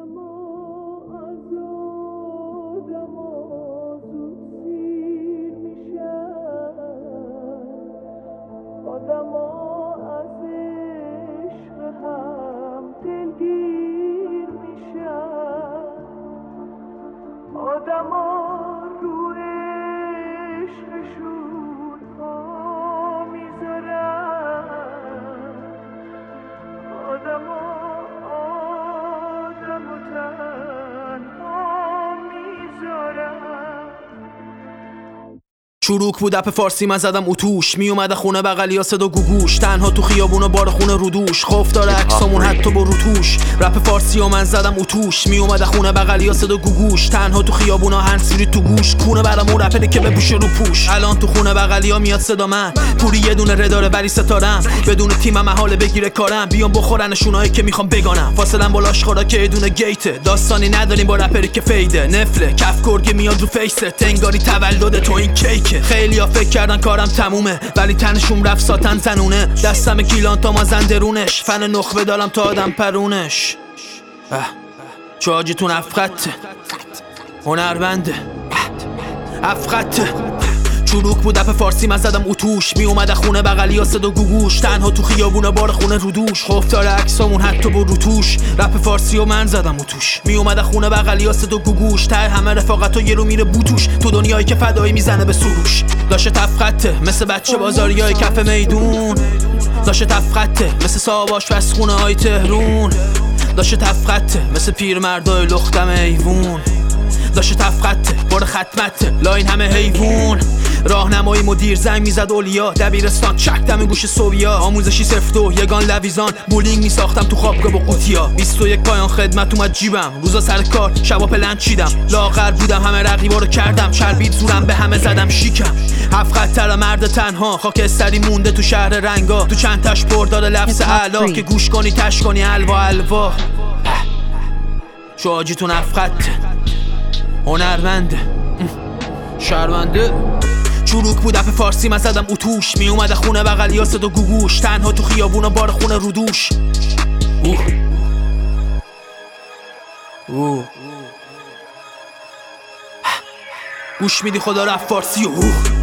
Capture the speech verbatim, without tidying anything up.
چروک بود اپ فارسی من زدم اتوش می اومده خونه بغلیا صدا گوگوش تنها تو خیابونا بار خونه رو دوش خوف داره عکسامون حتی با روتوش رپ فارسی و من زدم اتوش می اومده خونه بغلیا صدا گوگوش تنها تو خیابونا هنسفری تو گوش کونه برامون رپره که بپوشه رو پوش الان تو خونه بغلیا میاد صدا من پوری یه دونه رداره ولی ستارم بدون تیمم حال بگیره کارم بیام بخورنشونایی که میخوام بگانم فاصلم با لاشخورا که یه دونه گیته داستانی نداریم با رپری که فیده نفله کف گرگه میاد رو فیست انگاری تولد تو این کیکه خیلی ها فکر کردن کارم تمومه ولی تنشون رفت ساتن زنونه دستم گیلان تا مازن درونش فن نخبه دارم تا آدم پرونش چه حاجیتون افخته هنرمنده افخته چروک بود اپ فارسی من زدم اتوش می اومده خونه بغلیا صدا گوگوش تنها تو خیابونه بار خونه رو دوش خوف داره عکسامون حتی با روتوش رپ فارسی و من زدم اتوش می اومده خونه بغلیا صدا گوگوش ته همه رفاقت و یه رو میره بوتوش تو دنیایی که فدایی میزنه به سروش داشته تفخته مثل بچه بازاریای کف میدون داشته تفخته مثل صاحباش پس خونه های تهرون داشته تفخته مثل پیرمردای لختم ایوون داشته تفخته بار ختمته لاین همه حیوون راهنمایی مدیر زنگ میزد اولیا دبیرستان چک دم گوش سویا آموزشی صفر دو یگان لویزان بولینگ میساختم تو خوابگاه با قوطیا بیست و یک پایان خدمت اومد جیبم روزا سر کار شبا پلنگ چیدم لاغر بودم همه رقیبا رو کردم چربید زورم به همه زدم شیکم هفت خطر مرد تنها خاکستری مونده تو شهر رنگا تو چند تاش بردار لفظ اعلا که گوش کنی تش کنی الوا الوا شاجیتون افخته هنرمنده شرمنده چروک بود اپ فارسی من زدم اتوش می اومده خونه بغلیا صدا گوگوش تنها تو خیابونا بار خونه رو دوش اوه اوه گوش میدی خدا رپ فارسی اوه